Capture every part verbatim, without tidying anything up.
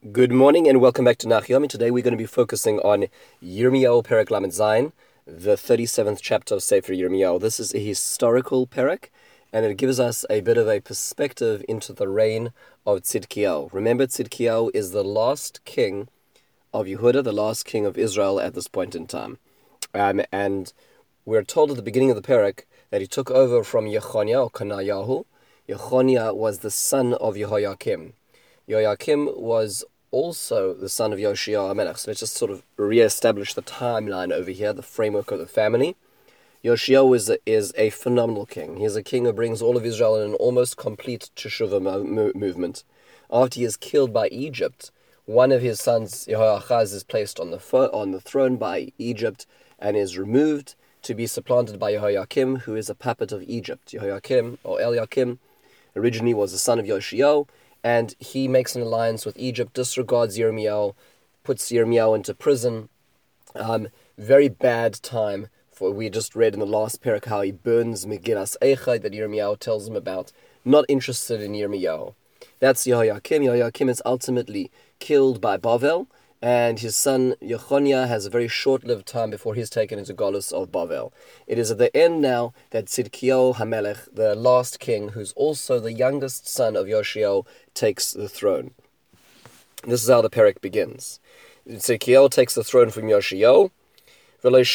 Good morning and welcome back to Nachyomi. Today we're going to be focusing on Yirmiyahu Perek Lamed Zayin, the thirty-seventh chapter of Sefer Yirmiyahu. This is a historical Perek, and it gives us a bit of a perspective into the reign of Tzidkiyahu. Remember, Tzidkiyahu is the last king of Yehuda, the last king of Israel at this point in time. Um, and we're told at the beginning of the Perek that he took over from Yechoniah or Kanayahu. Yechoniah was the son of Yehoiakim. Yehoiakim was also the son of Yoshia HaMelech. So let's just sort of re-establish the timeline over here, the framework of the family. Yoshia is a, is a phenomenal king. He's a king who brings all of Israel in an almost complete Teshuvah mo- mo- movement. After he is killed by Egypt, one of his sons, Yehoiachaz, is placed on the fo- on the throne by Egypt and is removed to be supplanted by Yehoiakim, who is a puppet of Egypt. Yehoiakim, or Eliakim, originally was the son of Yoshia, and he makes an alliance with Egypt, disregards Yirmiyahu, puts Yirmiyahu into prison. Um, very bad time, for we just read in the last parak how he burns Megillas Eichai that Yirmiyahu tells him about, not interested in Yirmiyahu. That's Yehoiakim. Yehoiakim is ultimately killed by Bavel, and his son Yechoniah has a very short-lived time before he's taken into Golus of Bavel. It is at the end now that Tzidkiyahu HaMelech, the last king, who's also the youngest son of Yoshia, takes the throne. This is how the Perek begins. Tzidkiyahu takes the throne from Yoshia, and they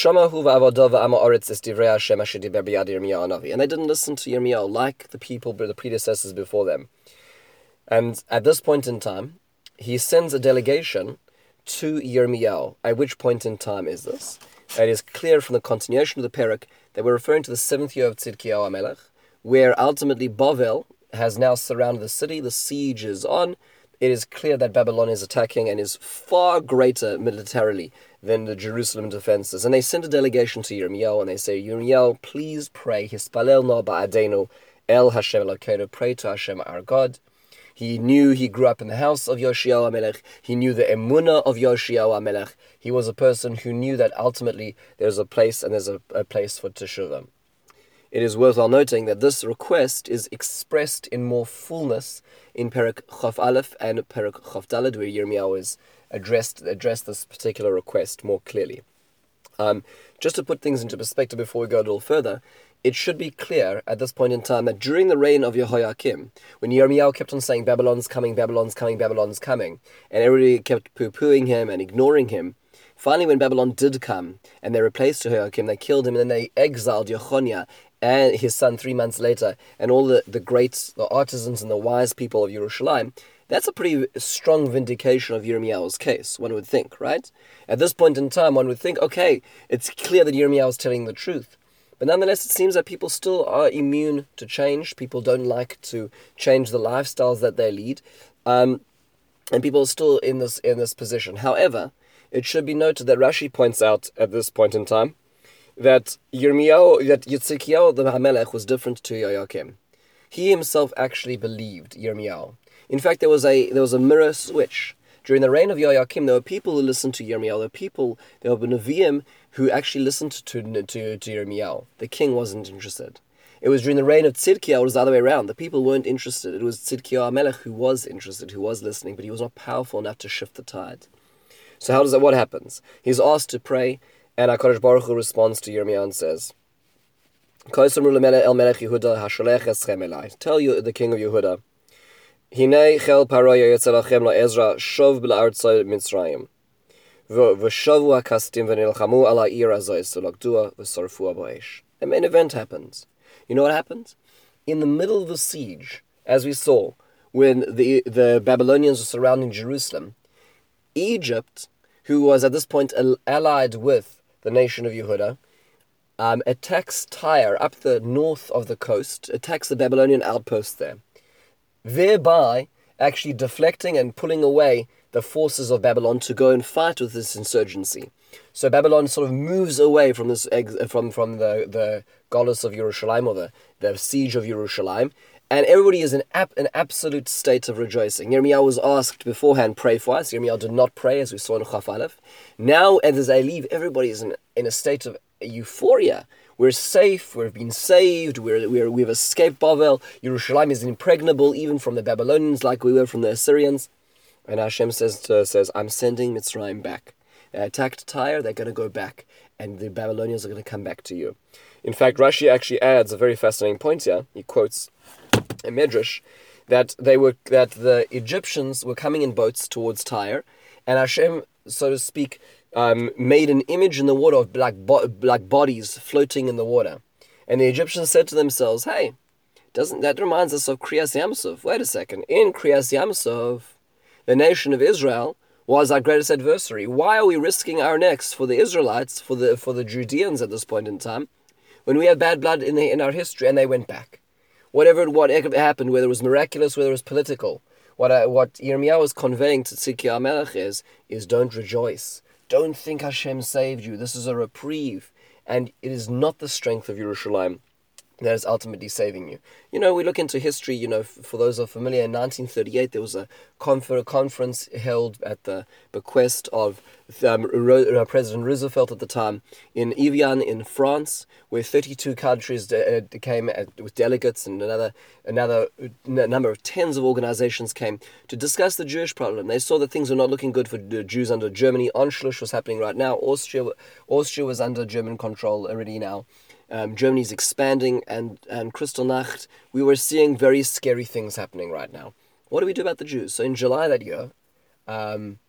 didn't listen to Yirmiyahu like the people, the predecessors before them. And at this point in time, he sends a delegation to Yirmiyahu. At which point in time is this? It is clear from the continuation of the Perek that we're referring to the seventh year of Tzidkiyahu HaMelech, where ultimately Bavel has now surrounded the city, the siege is on. It is clear that Babylon is attacking and is far greater militarily than the Jerusalem defenses. And they send a delegation to Yirmiyahu and they say, Yirmiyahu, please pray, Hispalel no ba'adenu el Hashem Elokeinu, pray to Hashem our God. He knew he grew up in the house of Yoshia HaMelech. He knew the emunah of Yoshia HaMelech. He was a person who knew that ultimately there's a place and there's a, a place for Teshuvah. It is worthwhile noting that this request is expressed in more fullness in Perek Chof Aleph and Perek Chof Daled, where Yirmiyahu is addressed, addressed this particular request more clearly. Um, just to put things into perspective before we go a little further, it should be clear at this point in time that during the reign of Yehoiakim, when Yirmiyahu kept on saying, Babylon's coming, Babylon's coming, Babylon's coming, and everybody kept poo-pooing him and ignoring him, finally when Babylon did come, and they replaced Yehoiakim, they killed him, and then they exiled Yechoniah and his son three months later, and all the, the greats, the artisans and the wise people of Yerushalayim. That's a pretty strong vindication of Yirmiyahu's case, one would think, right? At this point in time, one would think, okay, it's clear that Yirmiyahu is telling the truth. But nonetheless, it seems that people still are immune to change. People don't like to change the lifestyles that they lead. Um, and people are still in this in this position. However, it should be noted that Rashi points out at this point in time that Yirmiyahu, that Tzidkiyahu the HaMelech was different to Yehoiakim. He himself actually believed Yirmiyahu. In fact, there was a there was a mirror switch. During the reign of Yehoiakim, there were people who listened to Yirmiyahu. There were people, there were Nevi'im who actually listened to, to, to Yirmiyahu. The king wasn't interested. It was during the reign of Tzidkiyahu, it was the other way around. The people weren't interested. It was Tzidkiyahu HaMelech who was interested, who was listening, but he was not powerful enough to shift the tide. So how does that, what happens? He's asked to pray, and HaKadosh Baruch Hu responds to Yirmiyahu and says, Tell you, the king of Yehuda, Hinei chel paroya yetzelachem la Ezra shov b'la'artzai Mitzrayim v'shavu hakastim v'nilchamu ala ir azois v'lakdua v'sorfu aboesh. The main event happens. You know what happens? In the middle of the siege, as we saw, when the the Babylonians were surrounding Jerusalem, Egypt, who was at this point allied with the nation of Yehuda, um, attacks Tyre up the north of the coast, attacks the Babylonian outpost there, thereby actually deflecting and pulling away the forces of Babylon to go and fight with this insurgency. So Babylon sort of moves away from this from from the the Golus of Yerushalayim, or the, the siege of Yerushalayim, and everybody is in ap- an absolute state of rejoicing. Yirmiyahu was asked beforehand, pray for us. Yirmiyahu did not pray, as we saw in Chaf Aleph. Now, as they leave, everybody is in, in a state of euphoria. We're safe, we've been saved, we're, we're, we've escaped Bavel. Yerushalayim is impregnable, even from the Babylonians, like we were from the Assyrians. And Hashem says, to, says I'm sending Mitzrayim back. They attacked Tyre, they're going to go back, and the Babylonians are going to come back to you. In fact, Rashi actually adds a very fascinating point here. He quotes a Medrash that they were that the Egyptians were coming in boats towards Tyre, and Hashem, so to speak, um, made an image in the water of black bo- black bodies floating in the water. And the Egyptians said to themselves, "Hey, doesn't that reminds us of Kriyas Yamsuf? Wait a second. In Kriyas Yamsuf, the nation of Israel was our greatest adversary. Why are we risking our necks for the Israelites, for the for the Judeans at this point in time, when we have bad blood in the, in our history?" And they went back. Whatever what happened, whether it was miraculous, whether it was political, what uh, what Yirmiyahu is conveying to Tzidkiyahu HaMelech is, is don't rejoice. Don't think Hashem saved you. This is a reprieve. And it is not the strength of Yerushalayim that is ultimately saving you. You know, we look into history, you know, for those who are familiar, in nineteen thirty-eight there was a confer- conference held at the bequest of um, Ro- President Roosevelt at the time in Evian in France, where thirty-two countries de- uh, came at, with delegates, and another another n- number of tens of organizations came to discuss the Jewish problem. They saw that things were not looking good for the Jews under Germany. Anschluss was happening right now. Austria, Austria was under German control already now. Um, Germany's expanding, and, and Kristallnacht, we were seeing very scary things happening right now. What do we do about the Jews? So in July that year, um,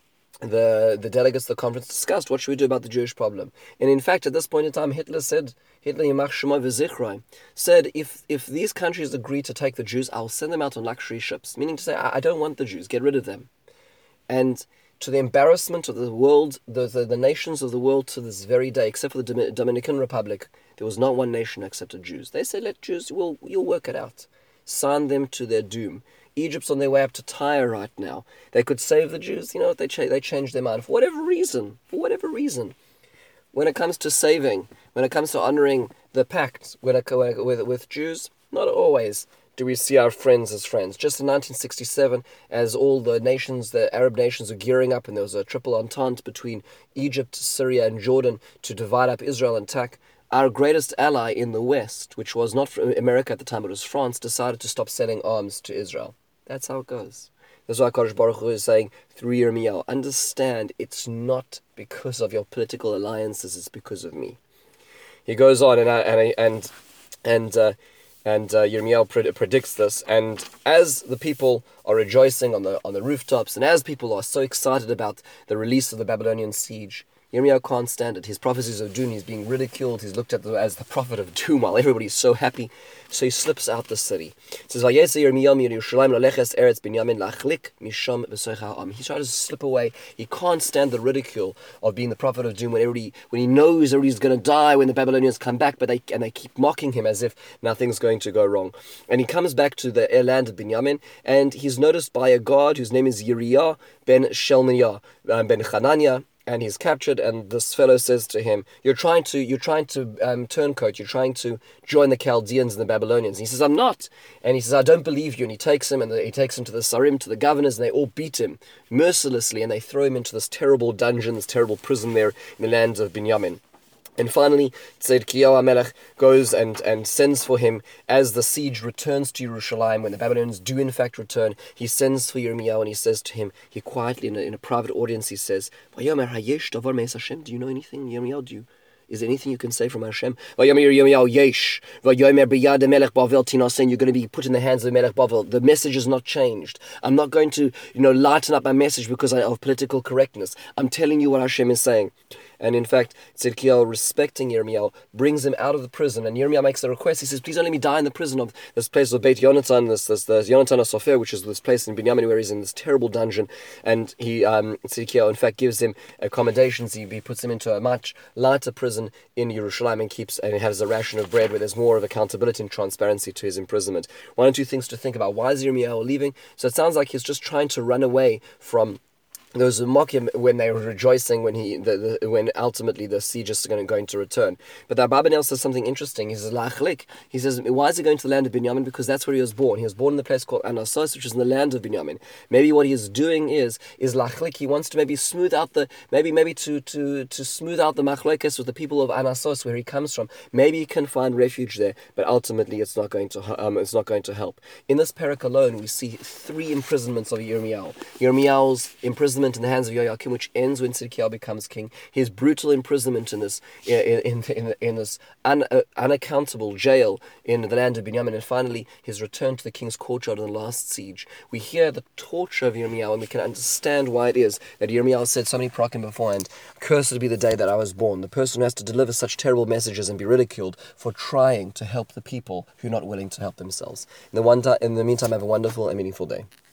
the the delegates of the conference discussed what should we do about the Jewish problem. And in fact, at this point in time, Hitler said, Hitler Yimach Shema V'Zichrai, said, if if these countries agree to take the Jews, I'll send them out on luxury ships. Meaning to say, I, I don't want the Jews, get rid of them. And to the embarrassment of the world, the, the, the nations of the world to this very day, except for the Dom- Dominican Republic, there was not one nation except Jews. They said, let Jews, we'll, you'll work it out. Sign them to their doom. Egypt's on their way up to Tyre right now. They could save the Jews. You know what? They, cha- they changed their mind. For whatever reason, for whatever reason, when it comes to saving, when it comes to honoring the pact when it, with, with Jews, not always do we see our friends as friends. Just in nineteen sixty-seven, as all the nations, the Arab nations were gearing up, and there was a triple entente between Egypt, Syria, and Jordan to divide up Israel and attack, our greatest ally in the West, which was not America at the time, but it was France, decided to stop selling arms to Israel. That's how it goes. That's why Kadosh Baruch Hu is saying through Yirmiyahu, understand it's not because of your political alliances, it's because of me. He goes on and and and and uh, and uh, Yirmiyahu pred- predicts this. And as the people are rejoicing on the on the rooftops, and as people are so excited about the release of the Babylonian siege, Yirmiyahu can't stand it. His prophecies of doom, he's being ridiculed, he's looked at as the prophet of doom while everybody's so happy. So he slips out the city. It says, Vayetze Yirmiyahu mi Yerushalayim laleches eretz Binyamin lachlik misham v'soich ha'am. He tries to slip away. He can't stand the ridicule of being the prophet of doom when everybody, when he knows everybody's going to die when the Babylonians come back, but they and they keep mocking him as if nothing's going to go wrong. And he comes back to the land of Binyamin, and he's noticed by a god whose name is Yiriyah ben Shelmiah um, ben Hananiah. And he's captured, and this fellow says to him, "You're trying to, you're trying to um, turncoat. You're trying to join the Chaldeans and the Babylonians." And he says, "I'm not." And he says, "I don't believe you." And he takes him, and the, he takes him to the Sarim, to the governors, and they all beat him mercilessly, and they throw him into this terrible dungeon, this terrible prison there in the lands of Binyamin. And finally, Tzidkiyahu HaMelech goes and, and sends for him as the siege returns to Yerushalayim. When the Babylonians do in fact return, he sends for Yirmiyahu and he says to him, he quietly in a, in a private audience, he says, "Vayomer hayesh davar me'es Hashem?" Do you know anything, Yirmiyahu? Do you? Is there anything you can say from Hashem? Vayomer Yirmiyahu yesh. Vayomer biyad Melech Bavel tinasen. You're going to be put in the hands of Melech Bavel. The message is not changed. I'm not going to, you know, lighten up my message because of political correctness. I'm telling you what Hashem is saying. And in fact, Tzidkiyahu, respecting Yirmiyahu, brings him out of the prison. And Yirmiyahu makes a request. He says, "Please don't let me die in the prison of this place of Beit Yonatan, this, this, this Yonatan HaSofer, which is this place in Binyamin where he's in this terrible dungeon." And he, um, Tzidkiyahu, in fact, gives him accommodations. He, he puts him into a much lighter prison in Yerushalayim and keeps and has a ration of bread where there's more of accountability and transparency to his imprisonment. One or two things to think about. Why is Yirmiyahu leaving? So it sounds like he's just trying to run away from those who mock him when they were rejoicing when he the, the when ultimately the siege is going to, going to return. But the Abarbanel says something interesting. He says lachlik. He says, why is he going to the land of Binyamin? Because that's where he was born. He was born in the place called Anasos, which is in the land of Binyamin. Maybe what he is doing is is lachlik. He wants to maybe smooth out the maybe maybe to to to smooth out the machlokes with the people of Anasos where he comes from. Maybe he can find refuge there, but ultimately it's not going to um, it's not going to help. In this parak alone, we see three imprisonments of Yirmiyahu. Yirmiyahu's imprisonment in the hands of Yoyakim, which ends when Tzidkiyahu becomes king. His brutal imprisonment in this in in, in, in this un, uh, unaccountable jail in the land of Binyamin, and finally his return to the king's courtyard in the last siege. We hear the torture of Yirmiyahu, and we can understand why it is that Yirmiyahu said so many prakim beforehand, "Cursed be the day that I was born." The person who has to deliver such terrible messages and be ridiculed for trying to help the people who are not willing to help themselves. In the one time, in the meantime, have a wonderful and meaningful day.